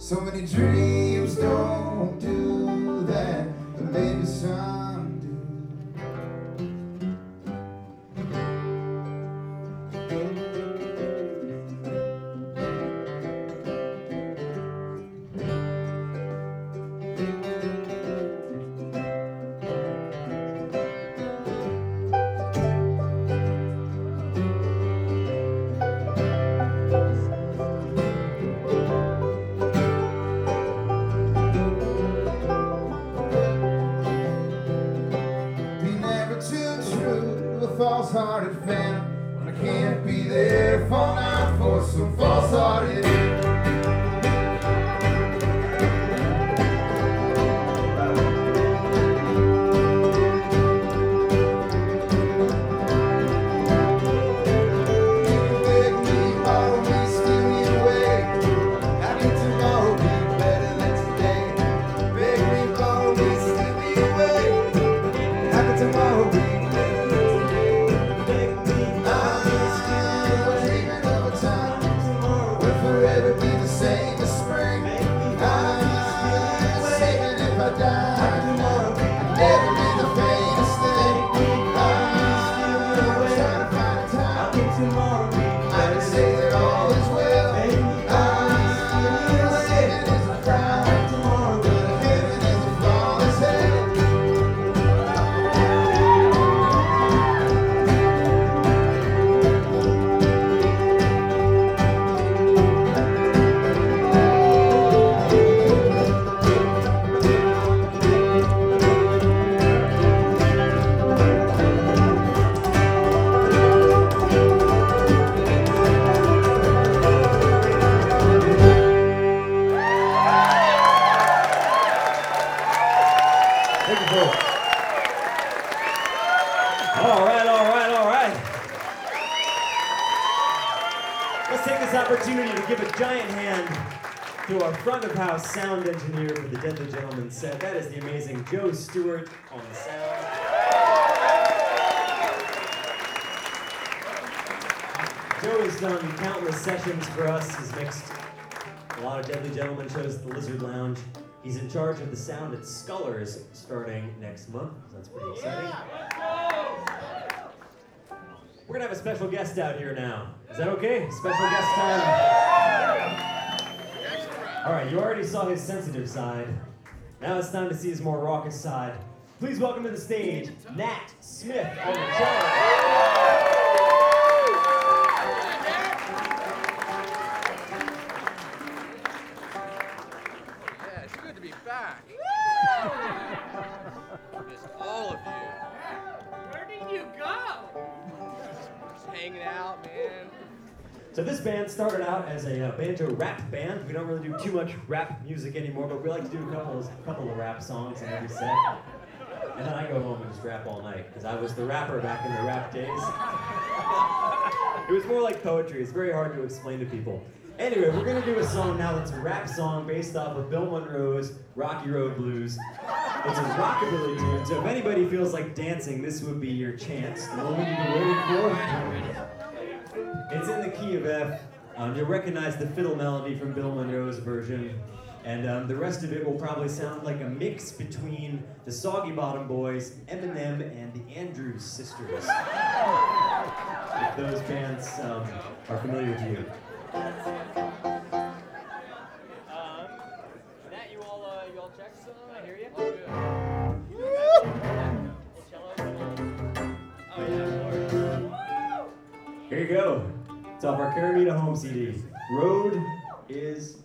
So many dreams don't do that, but maybe some do. False-hearted fan when I can't be there, fall out for some false-hearted. Front-of-house sound engineer for the Deadly Gentlemen set. That is the amazing Joe Stewart on the sound. Joe has done countless sessions for us. He's mixed a lot of Deadly Gentlemen shows at the Lizard Lounge. He's in charge of the sound at Scullers starting next month. So that's pretty exciting. We're gonna have a special guest out here now. Is that okay? Special guest time. All right, you already saw his sensitive side. Now it's time to see his more raucous side. Please welcome to the stage, Nat Smith on the cello. Yeah, it's good to be back. Miss all of you. Where did you go? Just hanging out, man. So this band started out as a banjo rap band. We don't really do too much rap music anymore, but we like to do a couple of rap songs in every set. And then I go home and just rap all night, because I was the rapper back in the rap days. It was more like poetry. It's very hard to explain to people. Anyway, we're going to do a song now that's a rap song based off of Bill Monroe's Rocky Road Blues. It's a rockabilly tune, so if anybody feels like dancing, this would be your chance. The moment you've been waiting for. It's in the key of F. You'll recognize the fiddle melody from Bill Monroe's version. And the rest of it will probably sound like a mix between the Soggy Bottom Boys, Eminem, and the Andrews Sisters. If those bands are familiar to you. Nat, you all check some? I hear you. Oh yeah, Here you go. It's off our Caramita home CD. Road is